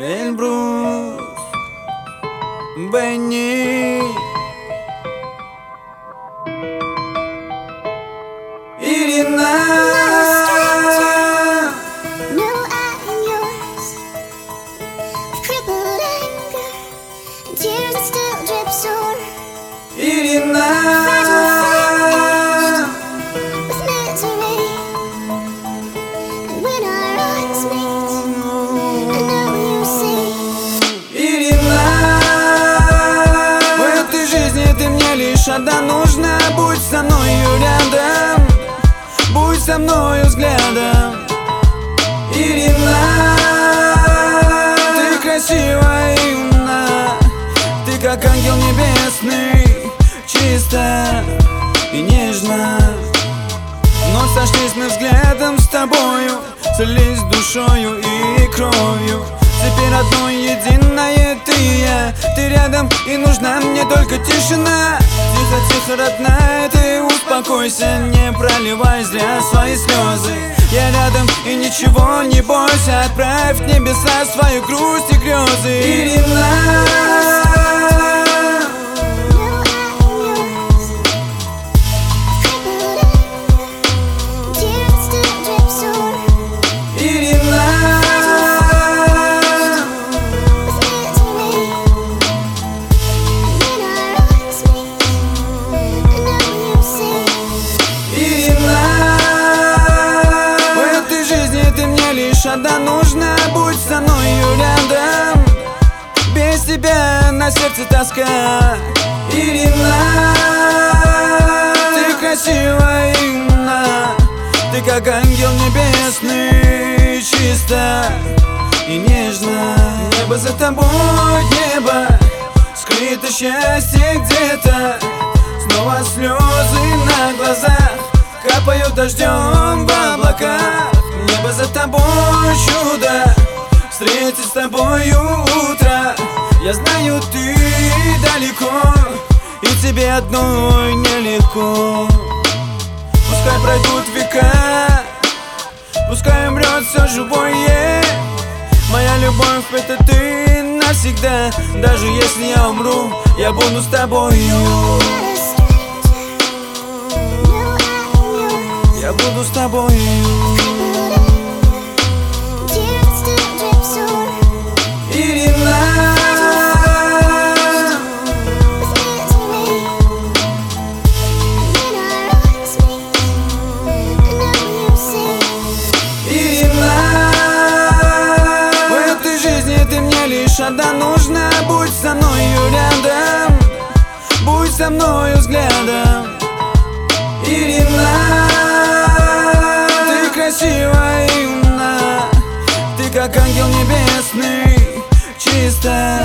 Эльбрус, Бенни, Ирина. Ирина, Ирина, в этой жизни ты мне лишь одна нужна. Будь со мною рядом, будь со мною взглядом. Ирина, ты красивая и умна, ты как ангел небесный, чисто и нежно. Но сошлись мы взглядом с тобою, слились душою и кровью. Теперь одно единое ты и я, ты рядом и нужна мне только тишина. Тихо, тихо, родная, ты успокойся, не проливай зря свои слезы. Я рядом и ничего не бойся, отправь в небеса свою грусть и грезы. Ирина, одна нужна, будь со мною рядом, без тебя на сердце тоска. Ирина, ты красивая и умна, ты как ангел небесный, чисто и нежно. Небо за тобой, небо, скрыто счастье где-то. Снова слезы на глазах капают дождем в облаках. Небо за тобой, чудо, встретить с тобою утро. Я знаю, ты далеко, и тебе одной нелегко. Пускай пройдут века, пускай умрет все живое. Моя любовь — это ты навсегда. Даже если я умру, я буду с тобою. Я буду с тобою. Ирина, Ирина, в этой жизни ты мне лишь одна нужна. Будь со мною рядом, будь со мною взглядом. Ирина, ты красивая и умна, ты как ангел небесный, чисто